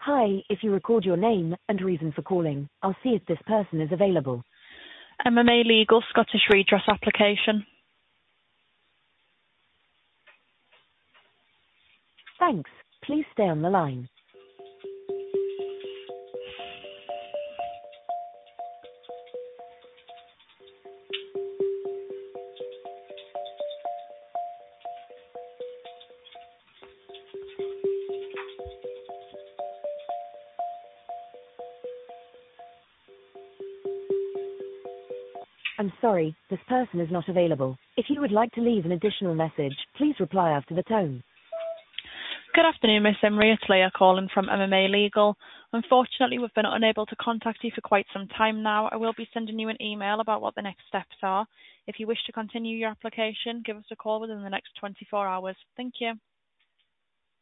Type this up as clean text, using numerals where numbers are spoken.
Hi, if you record your name and reason for calling, I'll see if this person is available. MMA Legal Scottish Redress application. Thanks. Please stay on the line. I'm sorry, this person is not available. If you would like to leave an additional message, please reply after the tone. Good afternoon, Miss Emery. It's Leah calling from MMA Legal. Unfortunately, we've been unable to contact you for quite some time now. I will be sending you an email about what the next steps are. If you wish to continue your application, give us a call within the next 24 hours. Thank you.